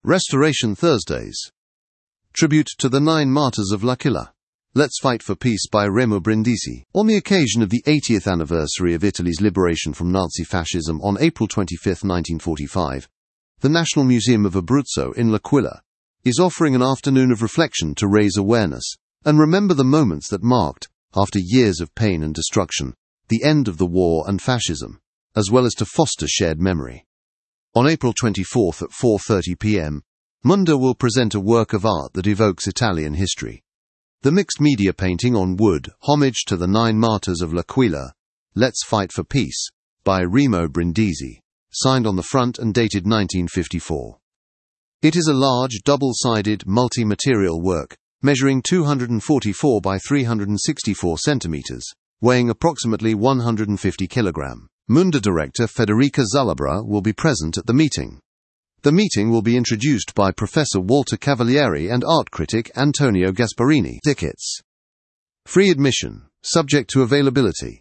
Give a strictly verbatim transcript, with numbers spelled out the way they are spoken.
Restoration Thursdays. Tribute to the Nine Martyrs of L'Aquila. Let's Fight for Peace by Remo Brindisi. On the occasion of the eightieth anniversary of Italy's liberation from Nazi fascism on April twenty-fifth, nineteen forty-five, the National Museum of Abruzzo in L'Aquila is offering an afternoon of reflection to raise awareness and remember the moments that marked, after years of pain and destruction, the end of the war and fascism, as well as to foster shared memory. On April twenty-fourth at four thirty p m, Munda will present a work of art that evokes Italian history. The mixed-media painting on wood, Homage to the Nine Martyrs of L'Aquila, Let's Fight for Peace, by Remo Brindisi, signed on the front and dated nineteen fifty-four. It is a large, double-sided, multi-material work, measuring two hundred forty-four by three hundred sixty-four centimeters, weighing approximately one hundred fifty kilograms. Munda director Federica Zalabra will be present at the meeting. The meeting will be introduced by Professor Walter Cavalieri and art critic Antonio Gasparini. Tickets. Free admission, subject to availability.